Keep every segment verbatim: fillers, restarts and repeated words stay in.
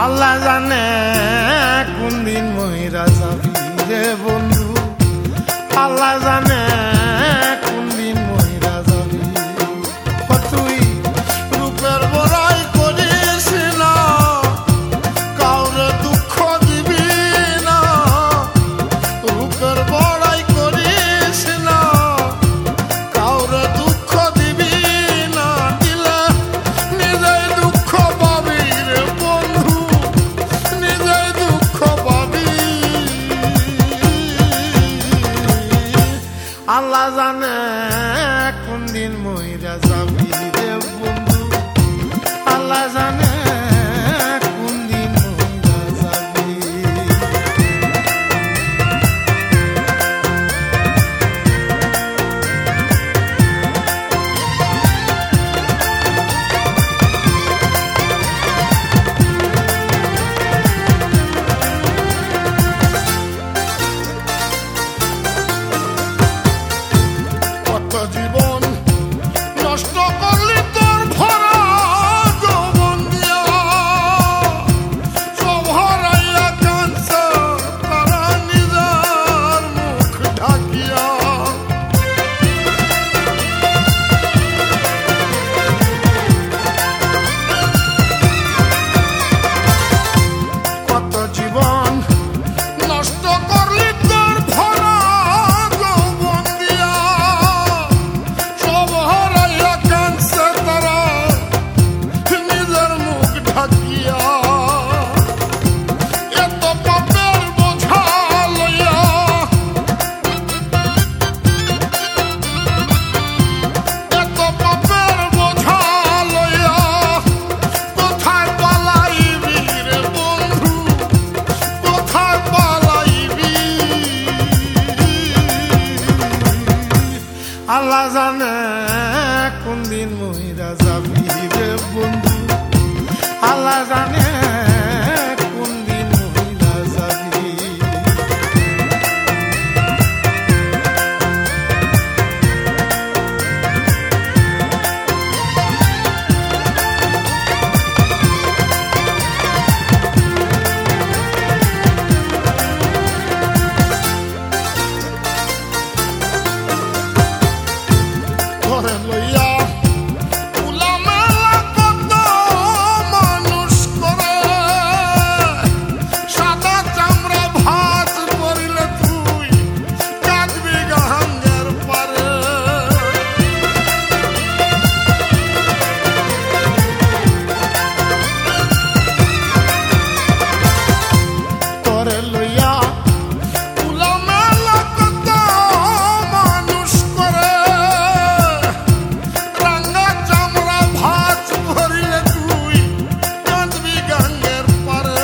আল্লাহ জানে কোন দিন মহিরা যাবি রে বন্ধু, আল্লাহ জানে কোন দিন মহিরা যাবি। তুই রূপের বড়াই করিস না, কাউরে দুঃখ দিবি না। রূপের বড়াই করিস না, কাউরে দুঃখ দিবি না। দিলে নিজেই দুঃখ পাবি রে বন্ধু, নিজেই দুঃখ পাবি। আল্লাহ জানে কোন দিন মহিরা যাবি রে বন্ধু, আল্লাহ জানে কোন দিন মহিরা যাবি। কত জীবন নষ্ট করলি তোর ভরা যৌবন দিয়া, সব হারাইয়া কাঁদছে তারা নিজের মুখ ঢাকিয়া। কত জীবন নষ্ট করলি তোর ভরা যৌবন দিয়া, সব হারাইয়া কাঁদছে তারা নিজের মুখ ঢাকিয়া। এত পাপের বোঝা লইয়া, এত পাপের বোঝা লইয়া কোথায় পালাইবি রে বন্ধু, কোথায় পালাইবি। আল্লাহ জানে কোন দিন মহিরা যাবি রে বন্ধু, আল্লাহ জানে কোন দিন মহিরা যাবি। ঘরে লইয়া উলামেলা কত মানুষ করে, সাদা চামড়া ভাঁজ করিলে তুই কাঁদবি গাঙ্গের পারে। ঘরে লইয়া উলামেলা কত মানুষ করে, রাঙ্গা চামড়া ভাঁজ ভরিলে তুই কাঁদবি গাঙ্গের পারে।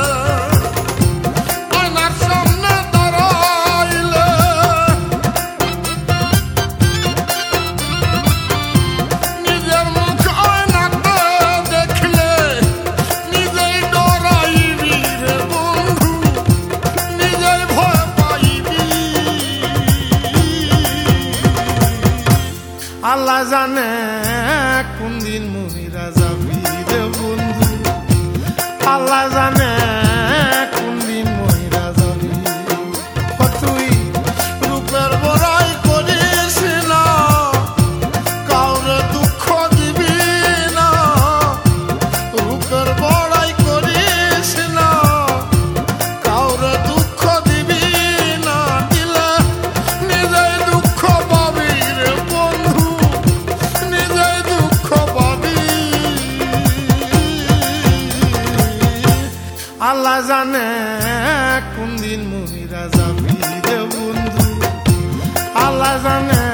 আয়নার সামনে দাঁড়াইলে, নিজের মুখ আয়নাতে দেখলে নিজেই ডরাইবি রে বন্ধু, নিজেই ভয় পাইবি। আল্লাহ জানে কোন দিন মহিরা যাবি রে বন্ধু, আল্লাহ জানে কোন দিন মহিরা যাবি। তুই রূপের বড়াই করিস না, কাউরে দুঃখ দিবি না। রূপের বড়াই করিস না, কাউরে দুঃখ দিবি না। দিলে নিজেই দুঃখ পাবি রে বন্ধু, নিজেই দুঃখ পাবি। আল্লাহ জানে কোন দিন মহিরা যাবি রে বন্ধু, আল্লাহ জানে